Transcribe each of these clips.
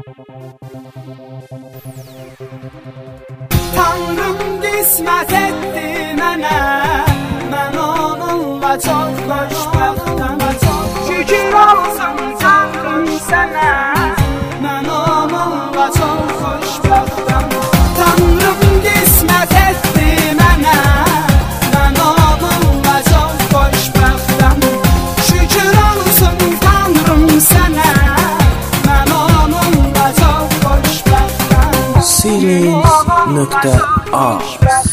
Tanrım qismət etdi mənə, mən onunla çox xoşbəxtəm. Şükür olsun Tanrım sənə, mən onunla çox xoşbəxtəm. Tanrım qismət etdi mənə, mən onunla çox xoşbəxtəm. Şükür olsun Tanrım sənə, mən onunla çox xoşbəxtəm. Silins.az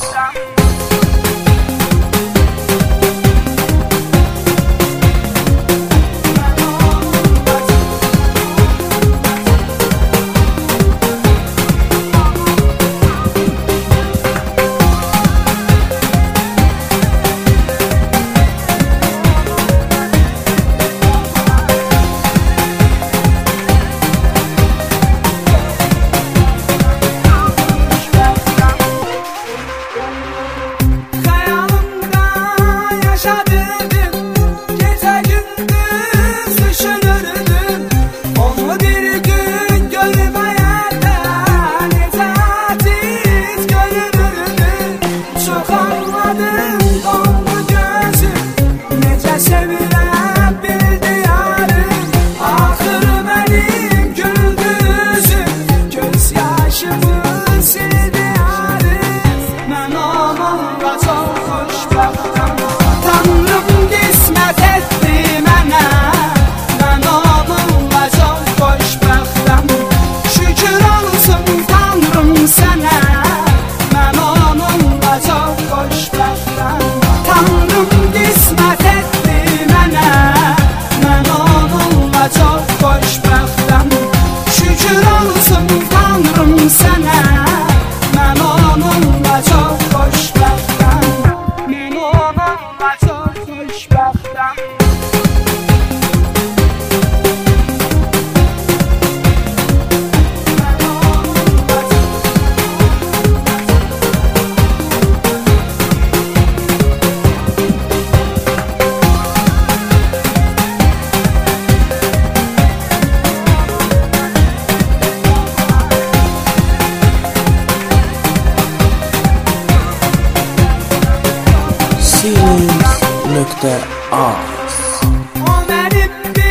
O mənim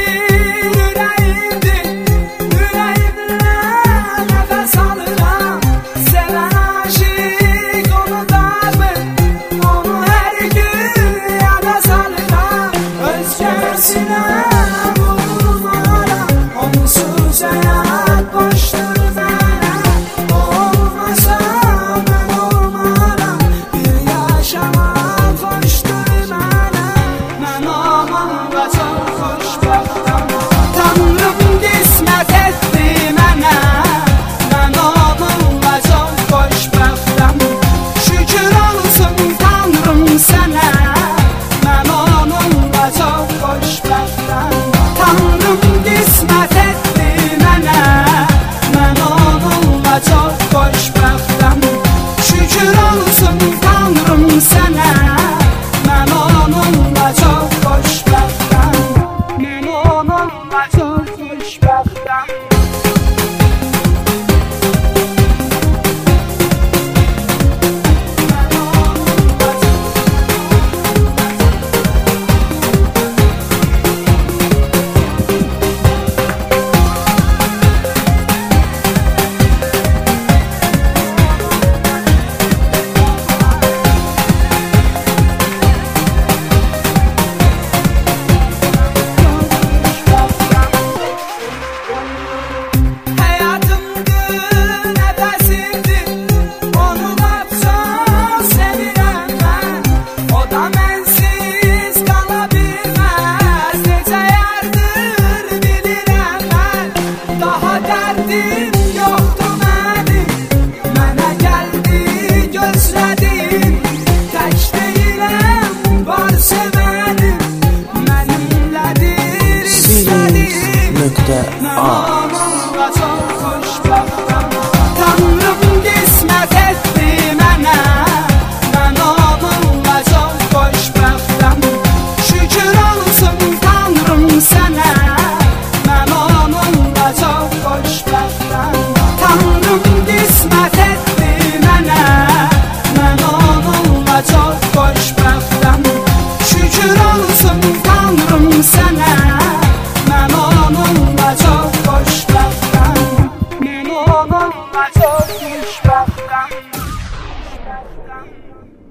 bir ürəyimdir, ürəyimlə nəfəs alıram. Sevən aşiq onu darmır, onu hər gün yada salıram. Özgəsinə vurmaram, onsuz həyat boşdur mənə. O olmasa mən olmaram, bir yaşamaq xoşdur mənə. Mən onunla çox xoşbəxtəm. Tanrım qismət etdi mənə, mən onunla çox xoşbəxtəm. Şükür olsun Tanrım sənə, mən onunla çox xoşbəxtəm. Tanrım qismət etdi mənə, mən onunla çox xoşbəxtəm. Şükür olsun Tanrım sənə, mən onunla çox xoşbəxtəm. Mən onunla çox xoşbəxtəm. Sənə mən onunla çox xoşbəxtəm. koştur bana.